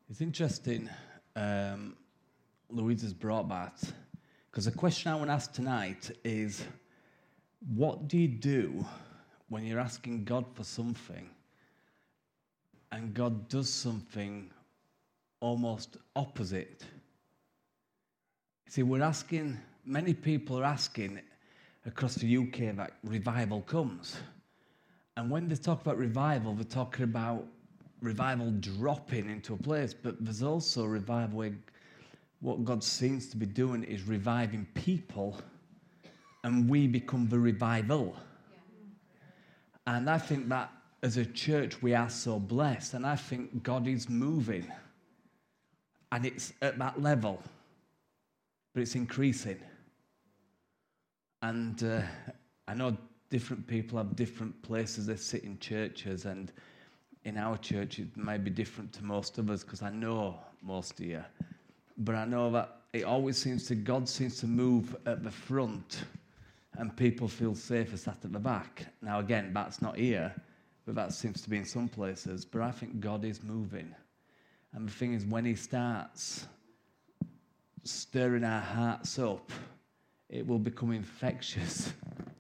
It's interesting, Louise has brought that, because the question I want to ask tonight is, what do you do when you're asking God for something and God does something almost opposite? See, many people are asking across the UK that revival comes. And when they talk about revival, they're talking about revival dropping into a place, but there's also revival where what God seems to be doing is reviving people, and we become the revival. Yeah. And I think that as a church we are so blessed, and I think God is moving, and it's at that level, but it's increasing. And I know different people have different places they sit in churches, and in our church it may be different to most of us, because I know most of you. But I know that God seems to move at the front, and people feel safer sat at the back. Now again, that's not here, but that seems to be in some places. But I think God is moving. And the thing is, when he starts stirring our hearts up, it will become infectious.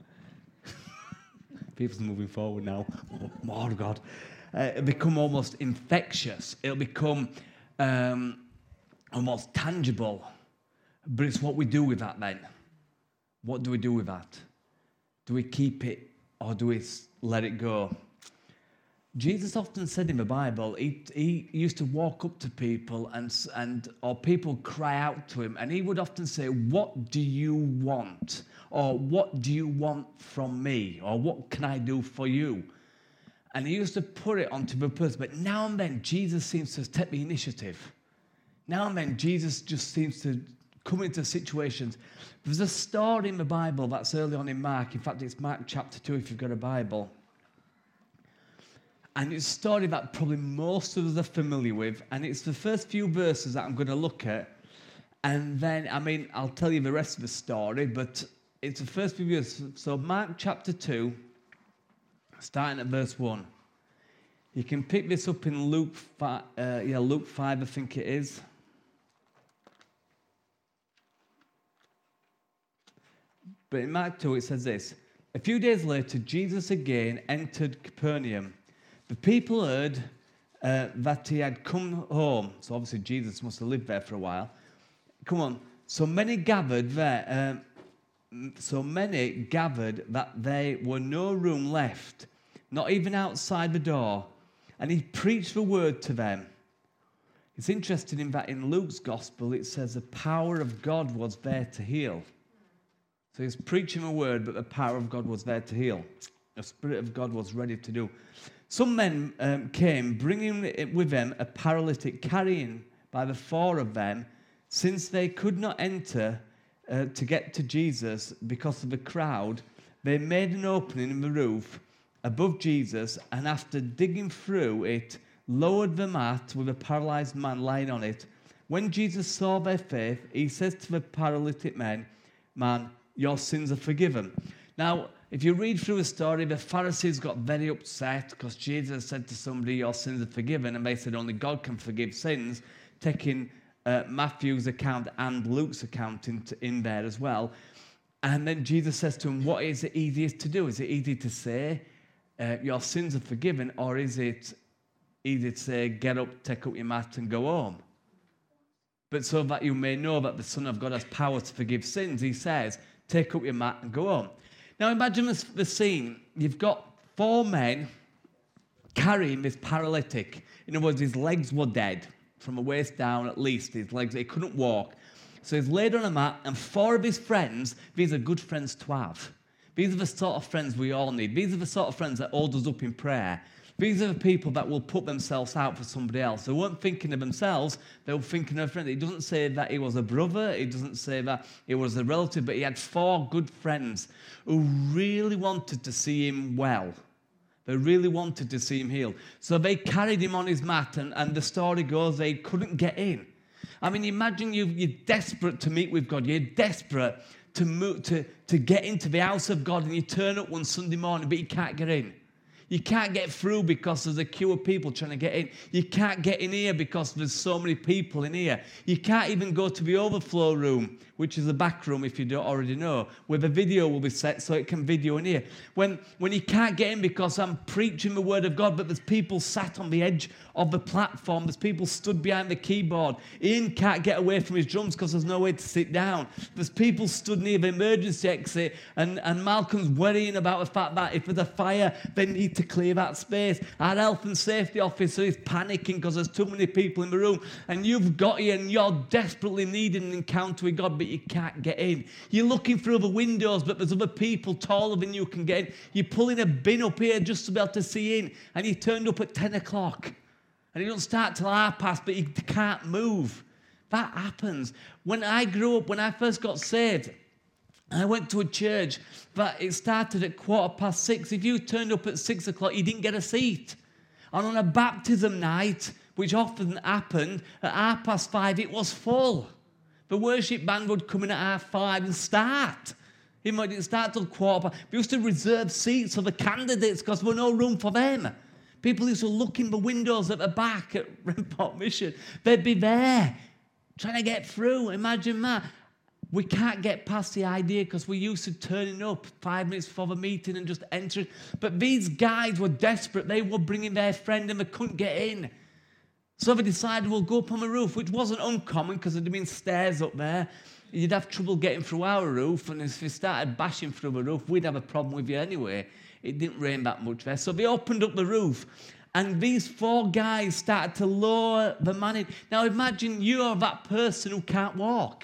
People's moving forward now. Oh, more God. It'll become almost infectious. It'll become almost tangible. But it's what we do with that then. What do we do with that? Do we keep it or do we let it go? Jesus often said in the Bible, he used to walk up to people or people cry out to him, and he would often say, "What do you want?" Or "What do you want from me?" Or "What can I do for you?" And he used to put it onto the person. But now and then, Jesus seems to take the initiative. Now and then, Jesus just seems to come into situations. There's a story in the Bible that's early on in Mark. In fact, it's Mark chapter 2 if you've got a Bible. And it's a story that probably most of us are familiar with. And it's the first few verses that I'm going to look at. And then, I'll tell you the rest of the story, but it's the first few verses. So Mark chapter 2, starting at verse 1. You can pick this up in Luke 5, I think it is. But in Mark 2, it says this. A few days later, Jesus again entered Capernaum. The people heard that he had come home. So obviously Jesus must have lived there for a while. Come on. So many gathered that there were no room left, not even outside the door. And he preached the word to them. It's interesting in that in Luke's gospel, it says the power of God was there to heal. So he's preaching a word, but the power of God was there to heal. The Spirit of God was ready to do. Some men came, bringing with them a paralytic, carrying by the four of them, since they could not enter to get to Jesus because of the crowd. They made an opening in the roof above Jesus, and after digging through it, lowered the mat with a paralyzed man lying on it. When Jesus saw their faith, he says to the paralytic man, your sins are forgiven. Now, if you read through the story, the Pharisees got very upset because Jesus said to somebody, your sins are forgiven, and they said only God can forgive sins, taking Matthew's account and Luke's account in there as well. And then Jesus says to him, what is it easiest to do? Is it easy to say, your sins are forgiven, or is it easy to say, get up, take up your mat and go home? But so that you may know that the Son of God has power to forgive sins, he says, take up your mat and go home. Now imagine the scene. You've got four men carrying this paralytic. In other words, his legs were dead. From the waist down, at least, his legs, he couldn't walk. So he's laid on a mat, and four of his friends, these are good friends to have. These are the sort of friends we all need. These are the sort of friends that hold us up in prayer. These are the people that will put themselves out for somebody else. They weren't thinking of themselves, they were thinking of a friend. It doesn't say that he was a brother, it doesn't say that he was a relative, but he had four good friends who really wanted to see him well. They really wanted to see him healed. So they carried him on his mat, and the story goes they couldn't get in. Imagine you're desperate to meet with God. You're desperate to get into the house of God, and you turn up one Sunday morning, but you can't get in. You can't get through because there's a queue of people trying to get in. You can't get in here because there's so many people in here. You can't even go to the overflow room, which is the back room if you don't already know, where the video will be set so it can video in here. When you can't get in because I'm preaching the word of God, but there's people sat on the edge of the platform. There's people stood behind the keyboard. Ian can't get away from his drums because there's no way to sit down. There's people stood near the emergency exit, and Malcolm's worrying about the fact that if there's a fire, they need to clear that space. Our health and safety officer is panicking because there's too many people in the room, and you've got here and you're desperately needing an encounter with God, but you can't get in. You're looking through other windows, but there's other people taller than you can get in. You're pulling a bin up here just to be able to see in, and you turned up at 10 o'clock. And you don't start till past, but you can't move. That happens. When I grew up, when I first got saved, I went to a church, but it started at 6:15. If you turned up at 6 o'clock, you didn't get a seat. And on a baptism night, which often happened, at 5:30, it was full. The worship band would come in at 5:30 and start. It didn't start till 15:15. We used to reserve seats for the candidates because there was no room for them. People used to look in the windows at the back at Remport Mission. They'd be there trying to get through. Imagine that. We can't get past the idea because we're used to turning up 5 minutes before the meeting and just entering. But these guys were desperate. They were bringing their friend and they couldn't get in. So they decided we'll go up on the roof, which wasn't uncommon because there'd been stairs up there. You'd have trouble getting through our roof, and if you started bashing through the roof, we'd have a problem with you anyway. It didn't rain that much there. So they opened up the roof, and these 4 guys started to lower the man in. Now imagine you're that person who can't walk.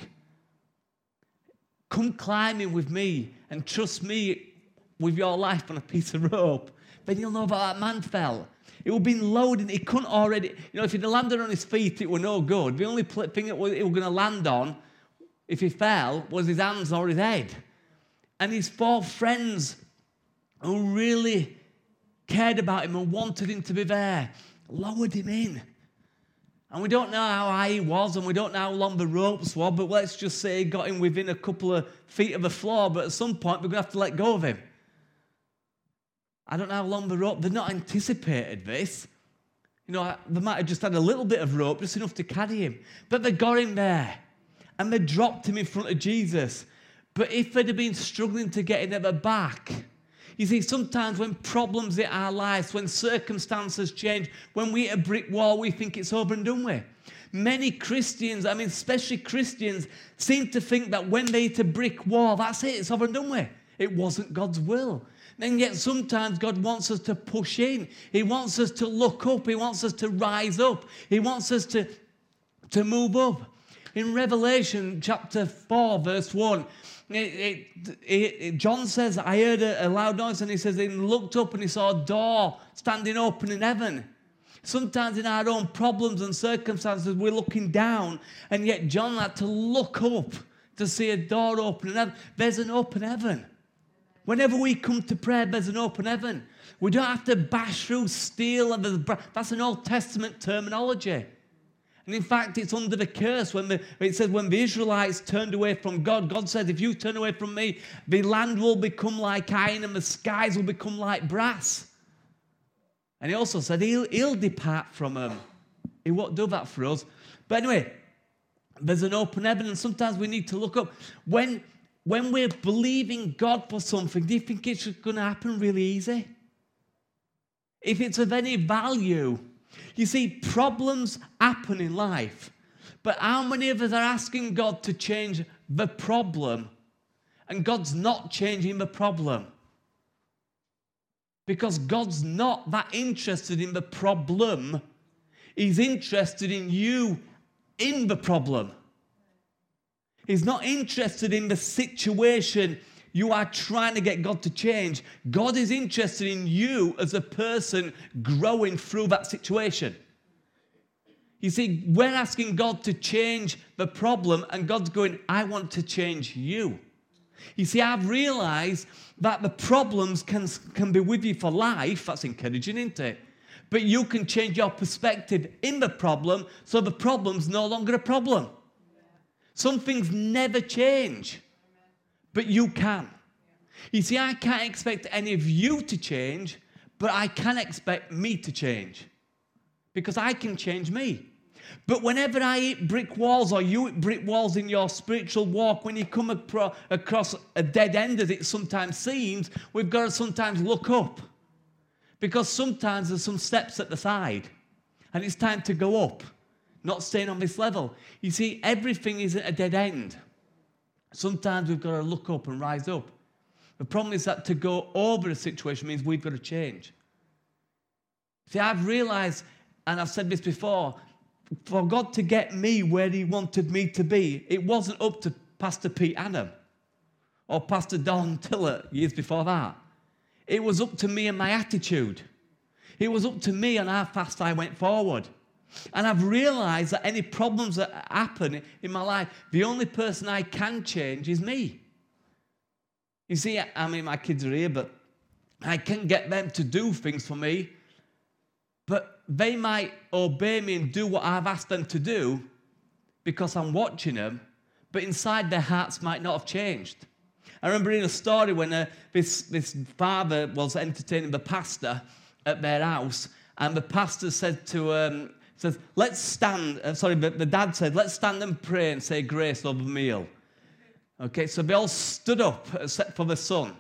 Come climbing with me and trust me with your life on a piece of rope. Then you'll know that man fell. It would have been loaded. He couldn't already, if he'd landed on his feet, it were no good. The only thing it was going to land on, if he fell, was his hands or his head. And his 4 friends who really cared about him and wanted him to be there lowered him in. And we don't know how high he was, and we don't know how long the ropes were, but let's just say he got him within a couple of feet of the floor, but at some point we're going to have to let go of him. I don't know how long the rope, they've not anticipated this. They might have just had a little bit of rope, just enough to carry him. But they got him there, and they dropped him in front of Jesus. But if they'd have been struggling to get in at the back, you see, sometimes when problems hit our lives, when circumstances change, when we hit a brick wall, we think it's over and done with. Many Christians, especially Christians, seem to think that when they hit a brick wall, that's it, it's over and done with. It wasn't God's will. And yet sometimes God wants us to push in. He wants us to look up. He wants us to rise up. He wants us to move up. In Revelation chapter 4, verse 1, John says, I heard a loud noise, and he says, he looked up and he saw a door standing open in heaven. Sometimes in our own problems and circumstances, we're looking down, and yet John had to look up to see a door open in heaven. There's an open heaven. Whenever we come to prayer, there's an open heaven. We don't have to bash through steel. That's an Old Testament terminology. And in fact, it's under the curse. It says when the Israelites turned away from God, God said, if you turn away from me, the land will become like iron and the skies will become like brass. And he also said he'll depart from them. He won't do that for us. But anyway, there's an open heaven, and sometimes we need to look up. When we're believing God for something, do you think it's going to happen really easy? If it's of any value. You see, problems happen in life, but how many of us are asking God to change the problem, and God's not changing the problem? Because God's not that interested in the problem. He's interested in you in the problem. He's not interested in the situation you are trying to get God to change. God is interested in you as a person growing through that situation. You see, we're asking God to change the problem, and God's going, I want to change you. You see, I've realized that the problems can be with you for life. That's encouraging, isn't it? But you can change your perspective in the problem, so the problem's no longer a problem. Some things never change. But you can. You see, I can't expect any of you to change, But I can expect me to change because I can change me. But whenever I hit brick walls or you hit brick walls in your spiritual walk, when you come across a dead end, as it sometimes seems, we've got to sometimes look up. Because sometimes there's some steps at the side and it's time to go up, not staying on this level. You see, everything is at a dead end. Sometimes we've got to look up and rise up. The problem is that to go over a situation means we've got to change. See, I've realized, and I've said this before, for God to get me where he wanted me to be, it wasn't up to Pastor Pete Annam or Pastor Don Tillett years before that. It was up to me and my attitude. It was up to me and how fast I went forward. And I've realized that any problems that happen in my life, the only person I can change is me. You see, I mean, my kids are here, but I can get them to do things for me, but they might obey me and do what I've asked them to do because I'm watching them, but inside their hearts might not have changed. I remember reading a story when this father was entertaining the pastor at their house, and the pastor said to let's stand. The dad said, let's stand and pray and say grace over the meal. Okay, so they all stood up except for the son.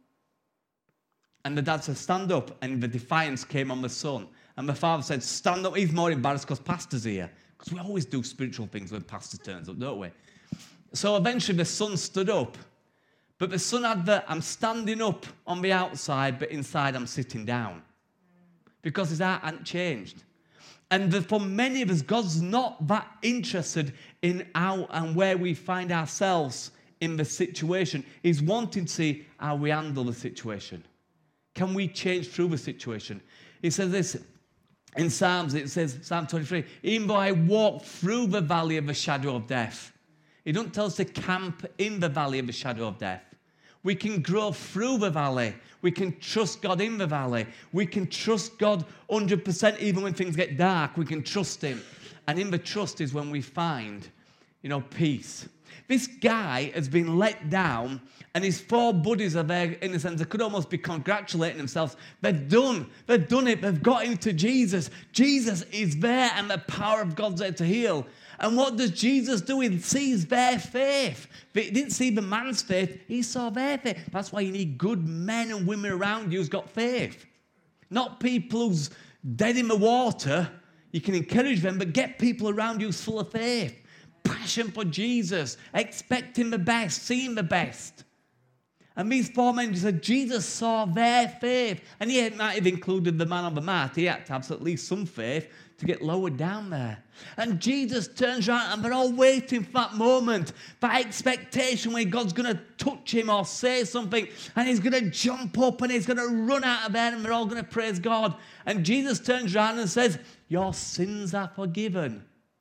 And the dad said, stand up, and the defiance came on the son. And the father said, stand up. He's more embarrassed because pastor's here. Because we always do spiritual things when pastor turns up, don't we? So eventually the son stood up. But the son had I'm standing up on the outside, but inside I'm sitting down. Because his heart hadn't changed. And for many of us, God's not that interested in how and where we find ourselves in the situation. He's wanting to see how we handle the situation. Can we change through the situation? He says this in Psalms, it says, Psalm 23, even though I walk through the valley of the shadow of death. He doesn't tell us to camp in the valley of the shadow of death. We can grow through the valley. We can trust God in the valley. We can trust God 100% even when things get dark. We can trust him. And in the trust is when we find, peace. This guy has been let down, and his four buddies are there, in a sense, they could almost be congratulating themselves. They've done it. They've got into Jesus. Jesus is there, and the power of God's there to heal. And what does Jesus do? He sees their faith. He didn't see the man's faith. He saw their faith. That's why you need good men and women around you who's got faith. Not people who's dead in the water. You can encourage them, but get people around you who's full of faith. Passion for Jesus. Expecting the best. Seeing the best. And these four men said Jesus saw their faith. And he might have included the man on the mat. He had to have at least some faith to get lowered down there. And Jesus turns around and they're all waiting for that moment, that expectation where God's going to touch him or say something, and he's going to jump up and he's going to run out of there and they're all going to praise God. And Jesus turns around and says, your sins are forgiven.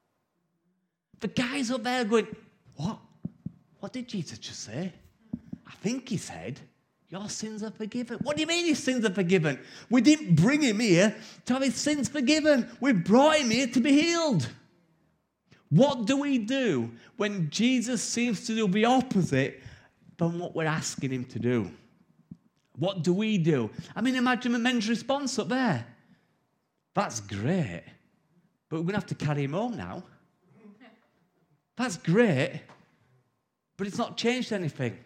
The guys up there are going, what? What did Jesus just say? I think he said, your sins are forgiven. What do you mean his sins are forgiven? We didn't bring him here to have his sins forgiven. We brought him here to be healed. What do we do when Jesus seems to do the opposite than what we're asking him to do? What do we do? I mean, imagine the men's response up there. That's great, but we're going to have to carry him home now. That's great, but it's not changed anything.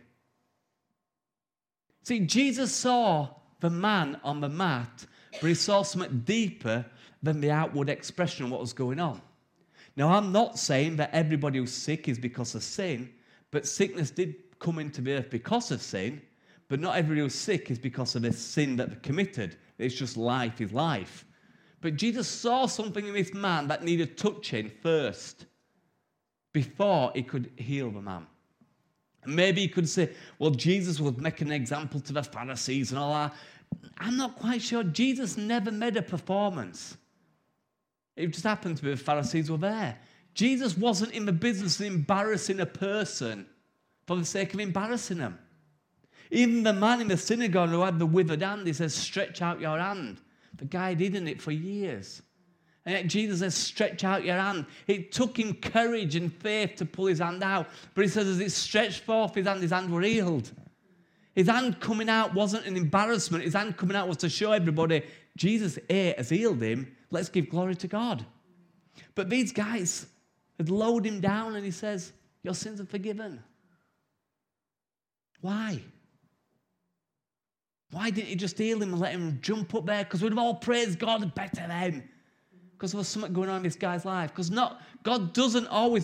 See, Jesus saw the man on the mat, but he saw something deeper than the outward expression of what was going on. Now, I'm not saying that everybody who's sick is because of sin, but sickness did come into the earth because of sin, but not everybody who's sick is because of the sin that they committed. It's just life is life. But Jesus saw something in this man that needed touching first before he could heal the man. And maybe you could say, well, Jesus was making an example to the Pharisees and all that. I'm not quite sure. Jesus never made a performance. It just happened to be the Pharisees were there. Jesus wasn't in the business of embarrassing a person for the sake of embarrassing them. Even the man in the synagogue who had the withered hand, he says, stretch out your hand. The guy didn't it for years. And yet Jesus says, stretch out your hand. It took him courage and faith to pull his hand out. But he says, as it stretched forth his hand were healed. His hand coming out wasn't an embarrassment. His hand coming out was to show everybody, Jesus has healed him. Let's give glory to God. But these guys had lowered him down and he says, your sins are forgiven. Why? Why didn't he just heal him and let him jump up there? Because we'd have all praised God better then. Because there was something going on in this guy's life. Because God doesn't always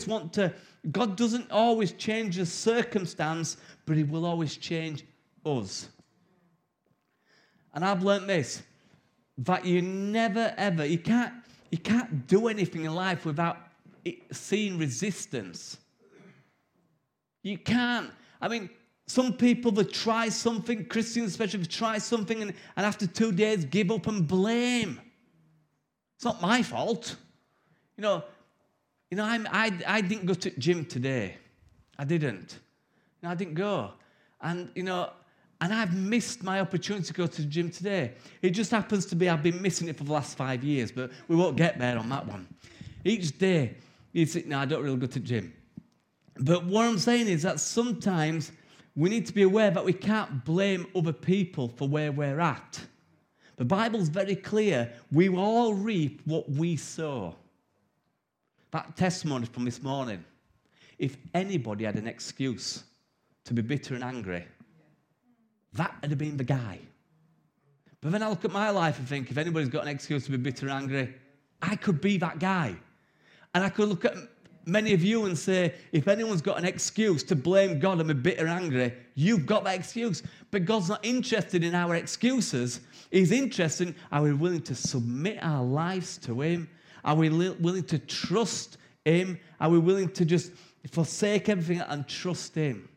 change the circumstance, but he will always change us. And I've learned this, that you never ever, you can't do anything in life without seeing resistance. You can't. I mean, some people that try something, Christians especially, try something and after 2 days give up and blame. It's not my fault. I didn't go to gym today. I didn't. I didn't go. And I've missed my opportunity to go to the gym today. It just happens to be I've been missing it for the last 5 years, but we won't get there on that one. Each day, you think, no, I don't really go to the gym. But what I'm saying is that sometimes we need to be aware that we can't blame other people for where we're at. The Bible's very clear. We will all reap what we sow. That testimony from this morning. If anybody had an excuse to be bitter and angry, that would have been the guy. But then I look at my life and think, if anybody's got an excuse to be bitter and angry, I could be that guy. And I could look at many of you and say, if anyone's got an excuse to blame God and be bitter and angry, you've got that excuse. But God's not interested in our excuses. He's interested in, are we willing to submit our lives to Him? Are we willing to trust Him? Are we willing to just forsake everything and trust Him?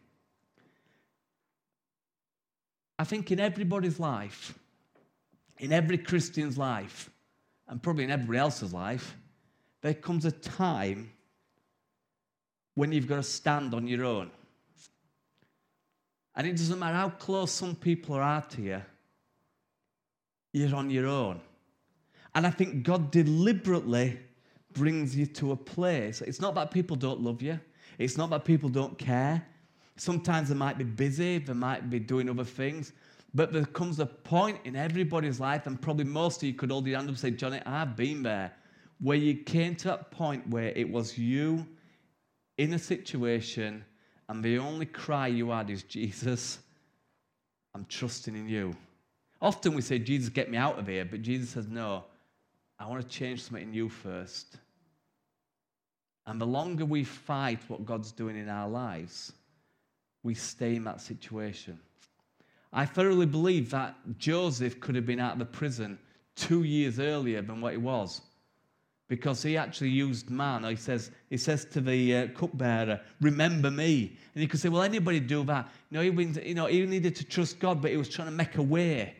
I think in everybody's life, in every Christian's life, and probably in everybody else's life, there comes a time when you've got to stand on your own. And it doesn't matter how close some people are to you, you're on your own. And I think God deliberately brings you to a place. It's not that people don't love you. It's not that people don't care. Sometimes they might be busy, they might be doing other things. But there comes a point in everybody's life, and probably most of you could hold your hand up and say, Johnny, I've been there, where you came to that point where it was you in a situation, and the only cry you had is, Jesus, I'm trusting in you. Often we say, Jesus, get me out of here. But Jesus says, no, I want to change something in you first. And the longer we fight what God's doing in our lives, we stay in that situation. I thoroughly believe that Joseph could have been out of the prison 2 years earlier than what he was, because he actually used manna. He says to the cupbearer, remember me. And you could say, well, anybody do that. No, he needed to trust God, but he was trying to make a way.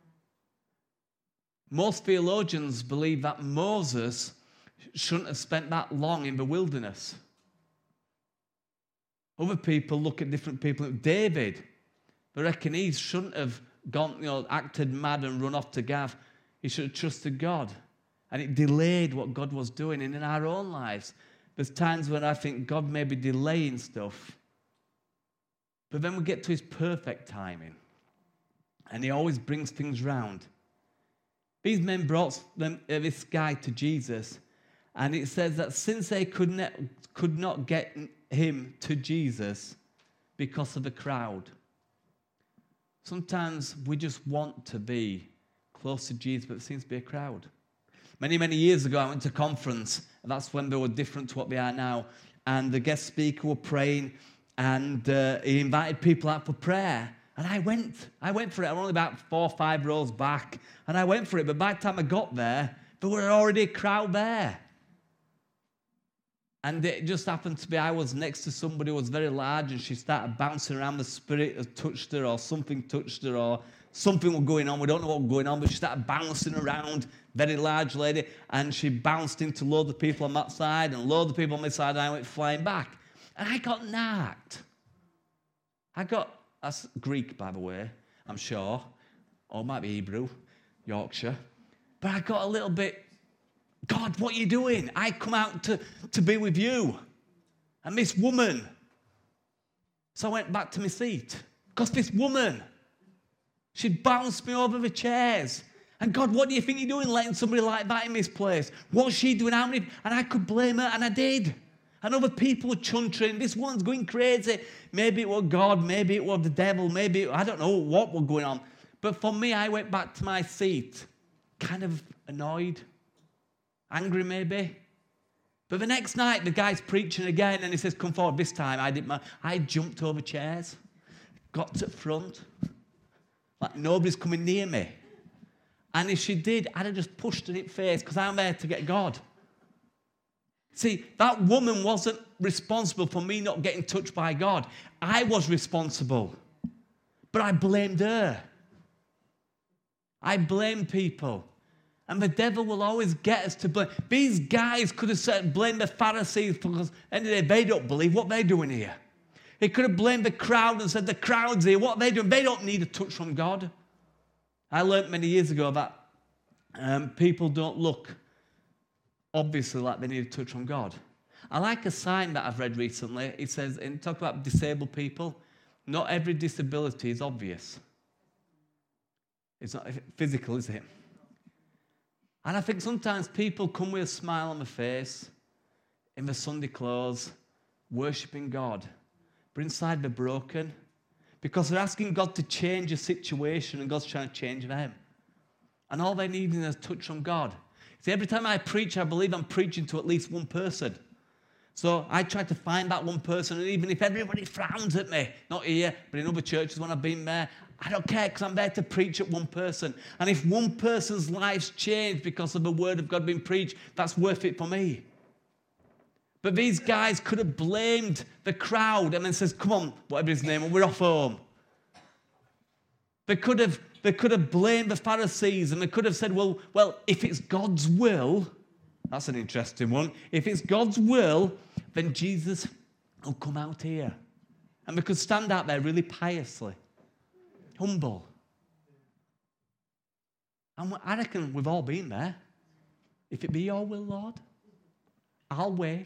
Most theologians believe that Moses shouldn't have spent that long in the wilderness. Other people look at different people. David, they reckon he shouldn't have gone, acted mad and run off to Gath. He should have trusted God. And it delayed what God was doing. And in our own lives, there's times when I think God may be delaying stuff. But then we get to His perfect timing. And He always brings things round. These men brought this guy to Jesus. And it says that since they could not get him to Jesus because of the crowd, sometimes we just want to be close to Jesus, but there seems to be a crowd. Many, many years ago, I went to a conference, and that's when they were different to what they are now. And the guest speaker were praying, and he invited people out for prayer. And I went for it. I was only about 4 or 5 rows back, and I went for it. But by the time I got there were already a crowd there. And it just happened to be I was next to somebody who was very large, and she started bouncing around. The Spirit had touched her, or something touched her, or something was going on. We don't know what was going on, but she started bouncing around, very large lady, and she bounced into loads of people on that side and loads of people on this side, and I went flying back. And I got knocked. That's Greek, by the way, I'm sure, or it might be Hebrew, Yorkshire. But I got a little bit, God, what are you doing? I come out to be with you and this woman. So I went back to my seat. Because this woman, she bounced me over the chairs. And God, what do you think you're doing letting somebody like that in this place? What's she doing? How many? And I could blame her, and I did. And other people were chuntering. This one's going crazy. Maybe it was God, maybe it was the devil, I don't know what was going on. But for me, I went back to my seat, kind of annoyed, angry maybe. But the next night, the guy's preaching again, and he says, come forward. This time, I jumped over chairs, got to the front, like nobody's coming near me. And if she did, I'd have just pushed her in the face, because I'm there to get God. See, that woman wasn't responsible for me not getting touched by God. I was responsible. But I blamed her. I blame people. And the devil will always get us to blame. These guys could have said, blamed the Pharisees because at the end of the day, they don't believe what they're doing here. He could have blamed the crowd and said, the crowd's here, what are they doing? They don't need a touch from God. I learned many years ago that people don't look obviously like they need a touch from God. I like a sign that I've read recently. It says, and talk about disabled people, not every disability is obvious. It's not physical, is it? And I think sometimes people come with a smile on their face, in their Sunday clothes, worshipping God, but inside they're broken because they're asking God to change a situation and God's trying to change them. And all they need is a touch from God. See, every time I preach, I believe I'm preaching to at least one person. So I try to find that one person, and even if everybody frowns at me, not here, but in other churches when I've been there, I don't care because I'm there to preach at one person. And if one person's life's changed because of the word of God being preached, that's worth it for me. But these guys could have blamed the crowd and then says, come on, whatever his name, we're off home. They could have blamed the Pharisees, and they could have said, well, if it's God's will, that's an interesting one. If it's God's will, then Jesus will come out here. And they could stand out there really piously, humble. And I reckon we've all been there. If it be your will, Lord, I'll wait.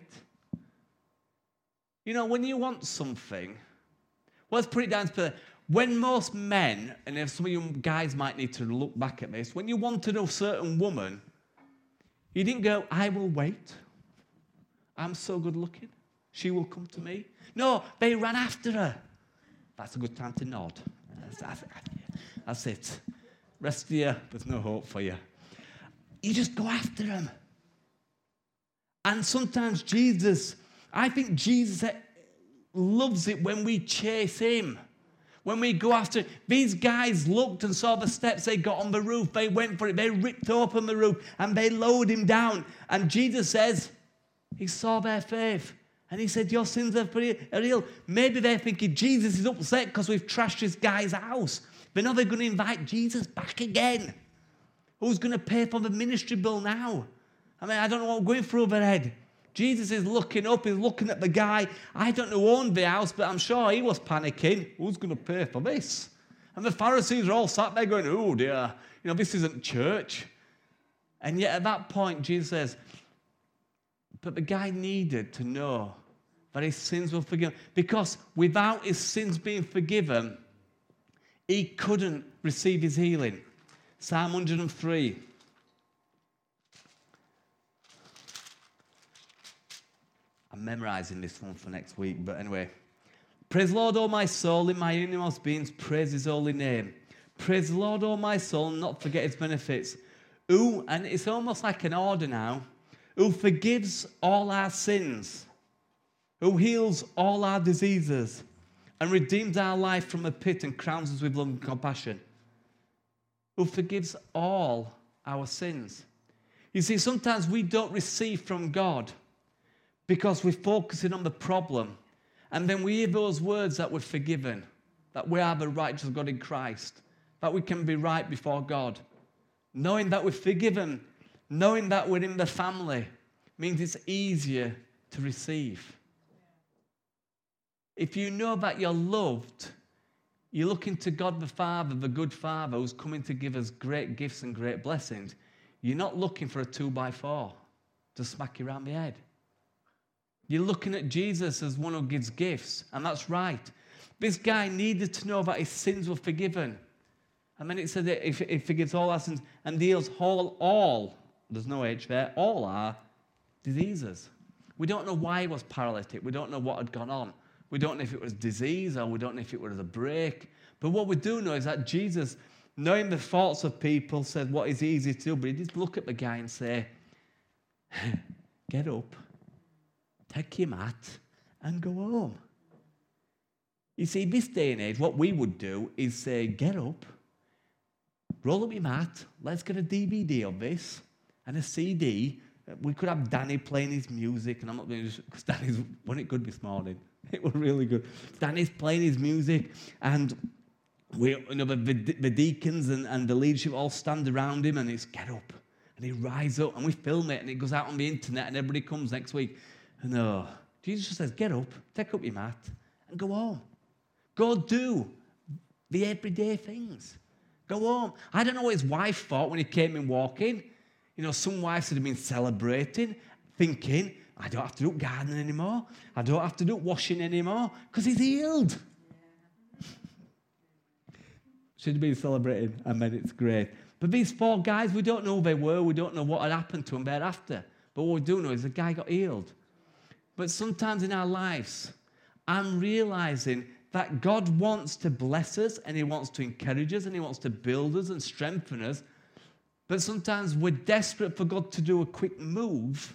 You know, when you want something, well, let's put it down to when most men, and if some of you guys might need to look back at this, when you wanted a certain woman, you didn't go, I will wait. I'm so good looking. She will come to me. No, they ran after her. That's a good time to nod. That's it. Rest of you, there's no hope for you. You just go after them. And sometimes I think Jesus loves it when we chase him. When we go after, these guys looked and saw the steps, they got on the roof, they went for it, they ripped open the roof, and they lowered him down. And Jesus says, he saw their faith. And he said, your sins are real. Maybe they're thinking Jesus is upset because we've trashed this guy's house. But now they're going to invite Jesus back again. Who's going to pay for the ministry bill now? I mean, I don't know what's going through their head. Jesus is looking up, he's looking at the guy. I don't know who owned the house, but I'm sure he was panicking. Who's going to pay for this? And the Pharisees are all sat there going, oh dear, this isn't church. And yet at that point, Jesus says, but the guy needed to know that his sins were forgiven. Because without his sins being forgiven, he couldn't receive his healing. Psalm 103. I'm memorizing this one for next week, but anyway. Praise the Lord, O my soul, in my innermost beings, praise his holy name. Praise the Lord, O my soul, and not forget his benefits. Who, and it's almost like an order now, who forgives all our sins, who heals all our diseases, and redeems our life from the pit and crowns us with love and compassion, who forgives all our sins. You see, sometimes we don't receive from God because we're focusing on the problem. And then we hear those words that we're forgiven, that we are the righteous of God in Christ, that we can be right before God. Knowing that we're forgiven, knowing that we're in the family, means it's easier to receive. If you know that you're loved, you're looking to God the Father, the good Father, who's coming to give us great gifts and great blessings. You're not looking for a 2x4 to smack you around the head. You're looking at Jesus as one who gives gifts, and that's right. This guy needed to know that his sins were forgiven. And then it said that if he forgives all our sins and heals all, there's no H there, all our diseases. We don't know why he was paralytic. We don't know what had gone on. We don't know if it was disease or we don't know if it was a break. But what we do know is that Jesus, knowing the thoughts of people, said what is easy to do. But he did look at the guy and say, get up, take your mat and go home. You see, this day and age, what we would do is say, get up, roll up your mat, let's get a DVD of this and a CD. We could have Danny playing his music, and I'm not going to, because Danny's, wasn't it good this morning? It was really good. Danny's playing his music, and we, the deacons and the leadership all stand around him, and it's get up. And he rises up, and we film it, and it goes out on the internet, and everybody comes next week. And Jesus just says, get up, take up your mat, and go home. Go do the everyday things. Go home. I don't know what his wife thought when he came in walking. Some wives would have been celebrating, thinking, I don't have to do gardening anymore. I don't have to do washing anymore because he's healed. Yeah. Should have been celebrating. I mean, it's great. But these 4 guys, we don't know who they were. We don't know what had happened to them thereafter. But what we do know is the guy got healed. But sometimes in our lives, I'm realizing that God wants to bless us and he wants to encourage us and he wants to build us and strengthen us. But sometimes we're desperate for God to do a quick move.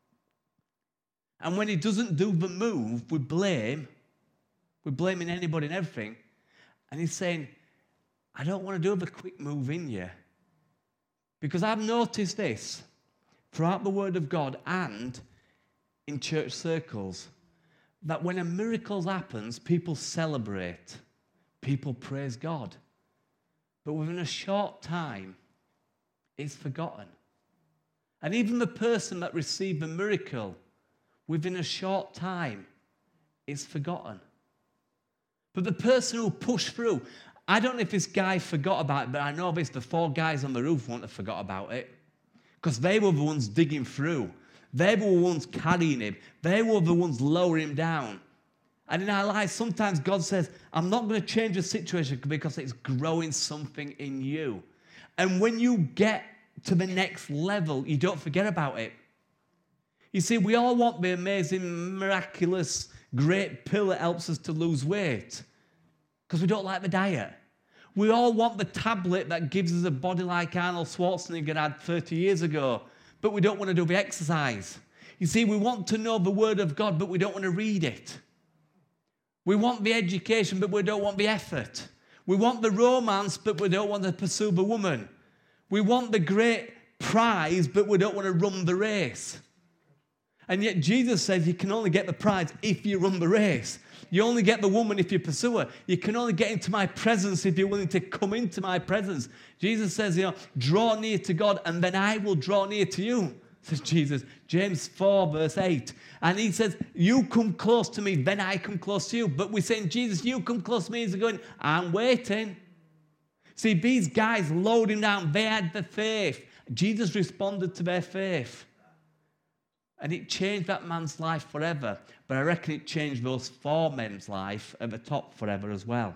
And when he doesn't do the move, we blame. We're blaming anybody and everything. And he's saying, I don't want to do the quick move in you. Because I've noticed this throughout the Word of God and in church circles, that when a miracle happens, people celebrate. People praise God. But within a short time, it's forgotten. And even the person that received the miracle, within a short time, is forgotten. But the person who pushed through, I don't know if this guy forgot about it, but I know the 4 guys on the roof won't have forgot about it. Because they were the ones digging through. They were the ones carrying him. They were the ones lowering him down. And in our lives, sometimes God says, I'm not going to change the situation because it's growing something in you. And when you get to the next level, you don't forget about it. You see, we all want the amazing, miraculous, great pill that helps us to lose weight because we don't like the diet. We all want the tablet that gives us a body like Arnold Schwarzenegger had 30 years ago, but we don't want to do the exercise. You see, we want to know the Word of God, but we don't want to read it. We want the education, but we don't want the effort. We want the romance, but we don't want to pursue the woman. We want the great prize, but we don't want to run the race. And yet Jesus says you can only get the prize if you run the race. You only get the woman if you pursue her. You can only get into my presence if you're willing to come into my presence. Jesus says, draw near to God and then I will draw near to you, says Jesus. James 4 verse 8. And he says, you come close to me, then I come close to you. But we're saying, Jesus, you come close to me. He's going, I'm waiting. See, these guys lowered him down. They had the faith. Jesus responded to their faith. And it changed that man's life forever. But I reckon it changed those 4 men's life at the top forever as well.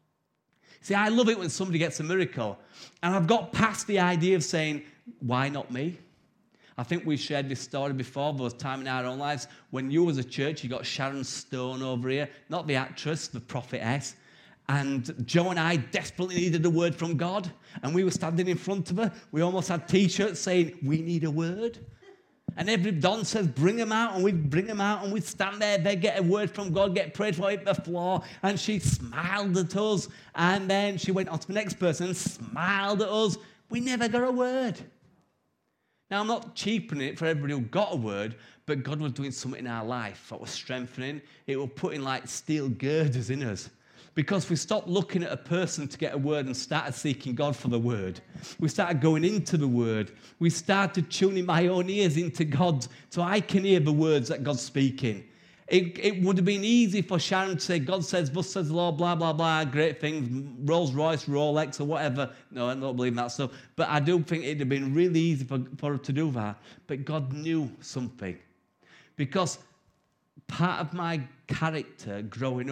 See, I love it when somebody gets a miracle. And I've got past the idea of saying, why not me? I think we shared this story before. There was time in our own lives when you as a church, you got Sharon Stone over here. Not the actress, the prophetess. And Joe and I desperately needed a word from God. And we were standing in front of her. We almost had T-shirts saying, we need a word. And every Don says, bring them out, and we'd bring them out, and we'd stand there, they'd get a word from God, get prayed for, hit the floor, and she smiled at us, and then she went on to the next person and smiled at us. We never got a word. Now, I'm not cheapening it for everybody who got a word, but God was doing something in our life that was strengthening. It was putting like steel girders in us. Because we stopped looking at a person to get a word and started seeking God for the word. We started going into the word. We started tuning my own ears into God so I can hear the words that God's speaking. It would have been easy for Sharon to say, God says, thus says the Lord, blah, blah, blah, great things, Rolls Royce, Rolex, or whatever. No, I don't believe that stuff. But I do think it would have been really easy for her to do that. But God knew something. Because part of my character growing up,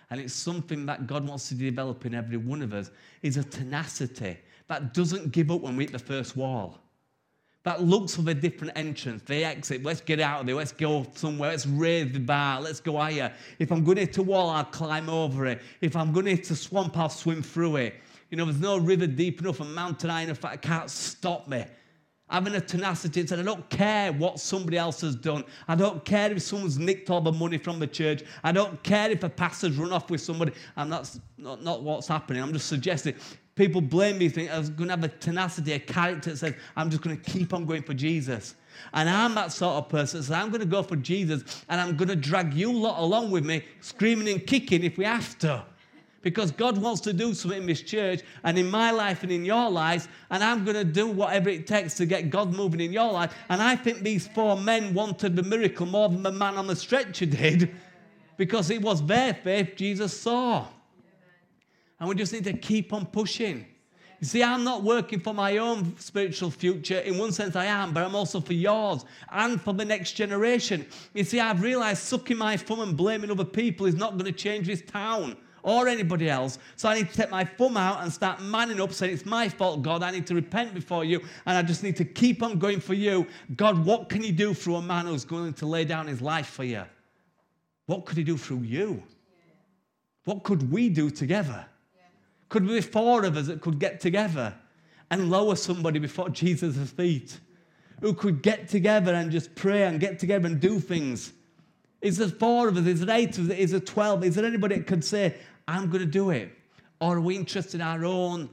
and it's something that God wants to develop in every one of us, is a tenacity that doesn't give up when we hit the first wall. That looks for the different entrance, the exit. Let's get out of there. Let's go somewhere. Let's raise the bar. Let's go higher. If I'm going to hit a wall, I'll climb over it. If I'm going to hit a swamp, I'll swim through it. You know, there's no river deep enough, a mountain high enough that can't stop me. Having a tenacity and said, I don't care what somebody else has done. I don't care if someone's nicked all the money from the church. I don't care if a pastor's run off with somebody. And that's not what's happening. I'm just suggesting. People blame me, think I was going to have a tenacity, a character that says, I'm just going to keep on going for Jesus. And I'm that sort of person that says, I'm going to go for Jesus, and I'm going to drag you lot along with me, screaming and kicking if we have to. Because God wants to do something in this church and in my life and in your lives, and I'm going to do whatever it takes to get God moving in your life. And I think these 4 men wanted the miracle more than the man on the stretcher did, because it was their faith Jesus saw. And we just need to keep on pushing. You see, I'm not working for my own spiritual future. In one sense I am, but I'm also for yours and for the next generation. You see, I've realized sucking my thumb and blaming other people is not going to change this town or anybody else. So I need to take my thumb out and start manning up, saying, it's my fault, God. I need to repent before you, and I just need to keep on going for you. God, what can you do through a man who's going to lay down his life for you? What could he do through you? What could we do together? Could we be 4 of us that could get together and lower somebody before Jesus' feet? Who could get together and just pray and get together and do things? Is there 4 of us? Is there 8 of us? Is there 12? Is there anybody that could say, I'm going to do it? Or are we interested in our own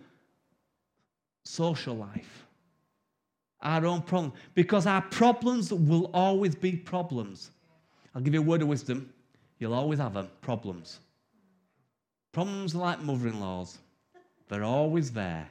social life? Our own problems? Because our problems will always be problems. I'll give you a word of wisdom. You'll always have them, problems. Problems are like mother-in-laws. They're always there.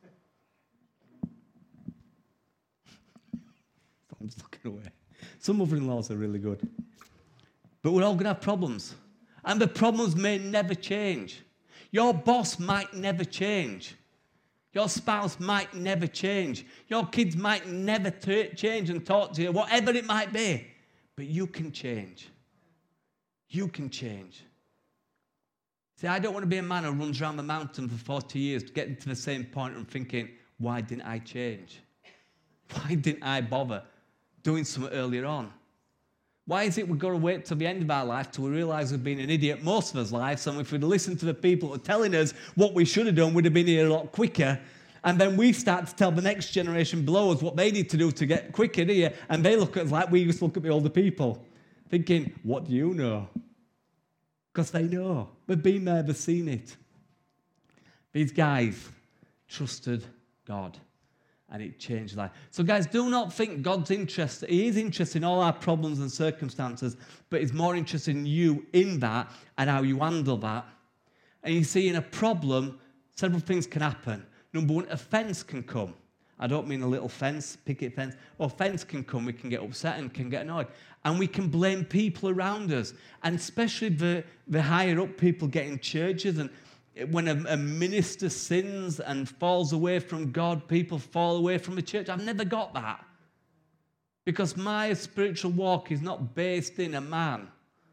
I'm just looking away. Some mother-in-laws are really good. But we're all going to have problems. And the problems may never change. Your boss might never change. Your spouse might never change. Your kids might never change and talk to you, whatever it might be. But you can change. You can change. See, I don't want to be a man who runs around the mountain for 40 years, getting to the same point and thinking, why didn't I change? Why didn't I bother doing something earlier on? Why is it we've got to wait till the end of our life till we realise we've been an idiot most of our lives, and if we'd listened to the people who are telling us what we should have done, we'd have been here a lot quicker, and then we start to tell the next generation below us what they need to do to get quicker here, and they look at us like we used to look at the older people, thinking, what do you know? Because they know. They've been there, they've seen it. These guys trusted God, and it changed life. So guys, do not think God's interested. He is interested in all our problems and circumstances, but he's more interested in you in that and how you handle that. And you see, in a problem, several things can happen. Number 1, offence can come. I don't mean a little fence, picket fence. Offence can come. We can get upset and can get annoyed. And we can blame people around us. And especially the higher up people get in churches. And when a minister sins and falls away from God, people fall away from the church. I've never got that. Because my spiritual walk is not based in a man.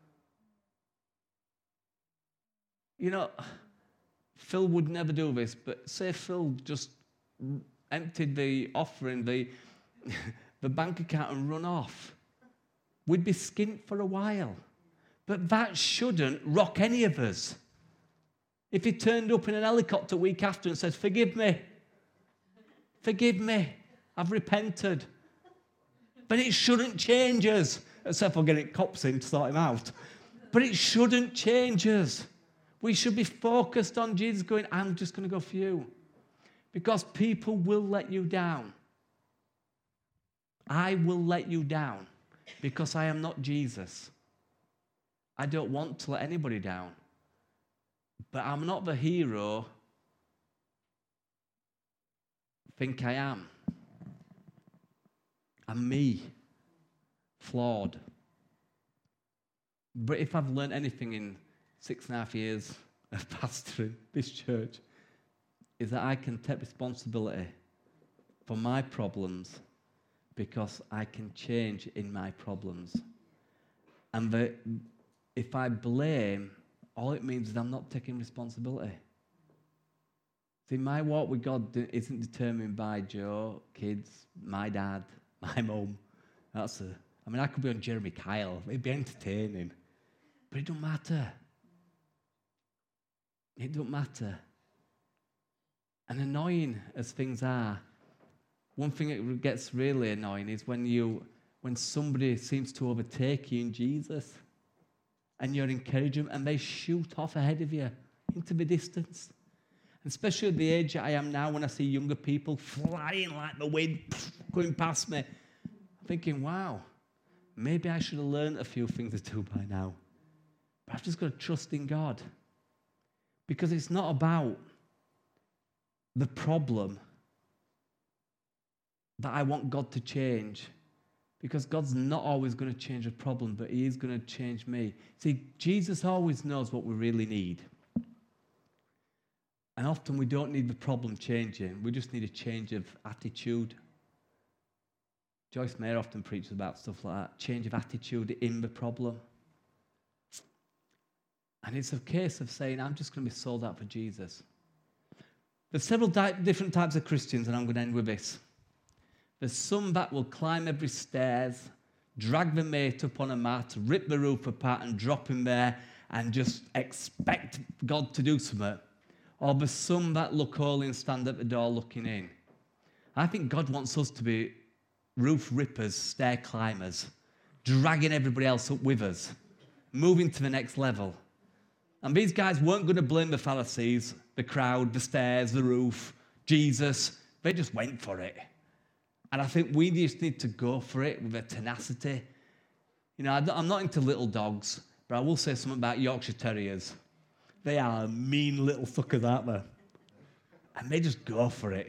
You know, Phil would never do this, but say Phil just emptied the offering, the bank account and run off. We'd be skint for a while. But that shouldn't rock any of us. If he turned up in an helicopter week after and said, forgive me, I've repented. But it shouldn't change us, except for getting cops in to sort him out. But it shouldn't change us. We should be focused on Jesus going, I'm just going to go for you. Because people will let you down. I will let you down because I am not Jesus. I don't want to let anybody down. But I'm not the hero I think I am. I'm me, flawed. But if I've learned anything in 6.5 years of pastoring this church, is that I can take responsibility for my problems because I can change in my problems. And if I blame, all it means is I'm not taking responsibility. See, my walk with God isn't determined by Joe, kids, my dad, my mum. I could be on Jeremy Kyle. It'd be entertaining. But it don't matter. It don't matter. And annoying as things are, one thing that gets really annoying is when somebody seems to overtake you in Jesus and you're encouraging them and they shoot off ahead of you into the distance. Especially at the age I am now, when I see younger people flying like the wind, going past me, I'm thinking, wow, maybe I should have learned a few things or two by now. But I've just got to trust in God. Because it's not about the problem that I want God to change. Because God's not always going to change a problem, but he is going to change me. See, Jesus always knows what we really need. And often we don't need the problem changing. We just need a change of attitude. Joyce Meyer often preaches about stuff like that. Change of attitude in the problem. And it's a case of saying, I'm just going to be sold out for Jesus. There's several different types of Christians, and I'm going to end with this. There's some that will climb every stairs, drag the mate up on a mat, rip the roof apart and drop him there and just expect God to do something. Or there's some that look holy and stand at the door looking in. I think God wants us to be roof rippers, stair climbers, dragging everybody else up with us, moving to the next level. And these guys weren't going to blame the Pharisees, the crowd, the stairs, the roof, Jesus. They just went for it. And I think we just need to go for it with a tenacity. You know, I'm not into little dogs, but I will say something about Yorkshire Terriers. They are mean little suckers, aren't they? And they just go for it.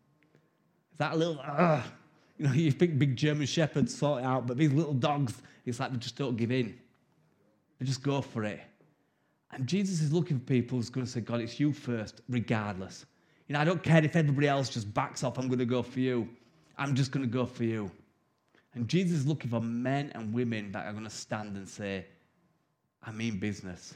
That little, you think big German Shepherds sort it out, but these little dogs, it's like they just don't give in. They just go for it. And Jesus is looking for people who's going to say, God, it's you first, regardless. You know, I don't care if everybody else just backs off, I'm going to go for you. I'm just going to go for you. And Jesus is looking for men and women that are going to stand and say, I mean business.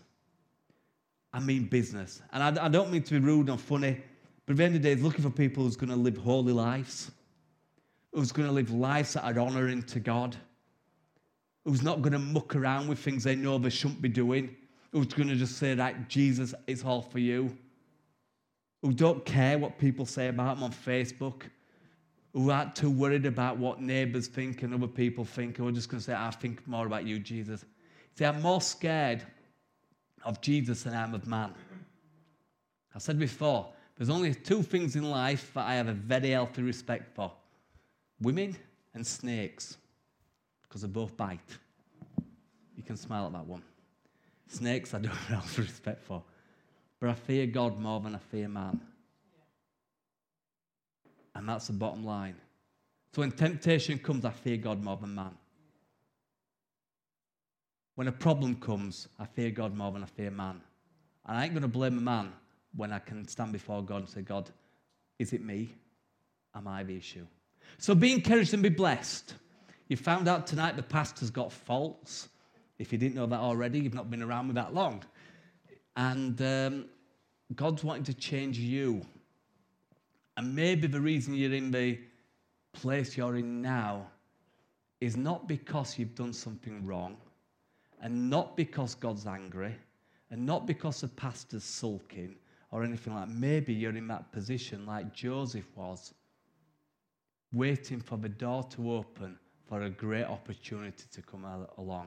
I mean business. And I don't mean to be rude or funny, but at the end of the day, he's looking for people who's going to live holy lives, who's going to live lives that are honouring to God, who's not going to muck around with things they know they shouldn't be doing, who's going to just say, right, Jesus, it's all for you, who don't care what people say about them on Facebook, who aren't too worried about what neighbours think and other people think, who are just going to say, I think more about you, Jesus. See, I'm more scared of Jesus than I am of man. I said before, there's only two things in life that I have a very healthy respect for. Women and snakes, because they both bite. You can smile at that one. Snakes I don't have healthy respect for. But I fear God more than I fear man. And that's the bottom line. So when temptation comes, I fear God more than man. When a problem comes, I fear God more than I fear man. And I ain't going to blame a man when I can stand before God and say, God, is it me? Am I the issue? So be encouraged and be blessed. You found out tonight the pastor's got faults. If you didn't know that already, you've not been around me that long. And God's wanting to change you. And maybe the reason you're in the place you're in now is not because you've done something wrong, and not because God's angry, and not because the pastor's sulking or anything like that. Maybe you're in that position like Joseph was, waiting for the door to open for a great opportunity to come along.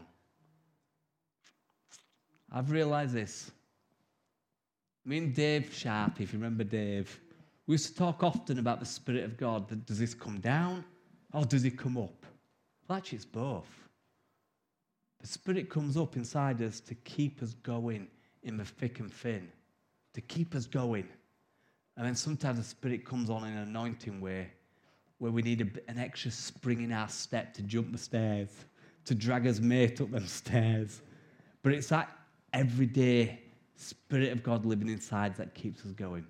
I've realised this. Me and Dave Sharp, if you remember Dave, we used to talk often about the Spirit of God. Does this come down or does it come up? Well, actually, it's both. The Spirit comes up inside us to keep us going in the thick and thin, to keep us going. And then sometimes the Spirit comes on in an anointing way where we need an extra spring in our step to jump the stairs, to drag us mate up them stairs. But it's that everyday Spirit of God living inside that keeps us going.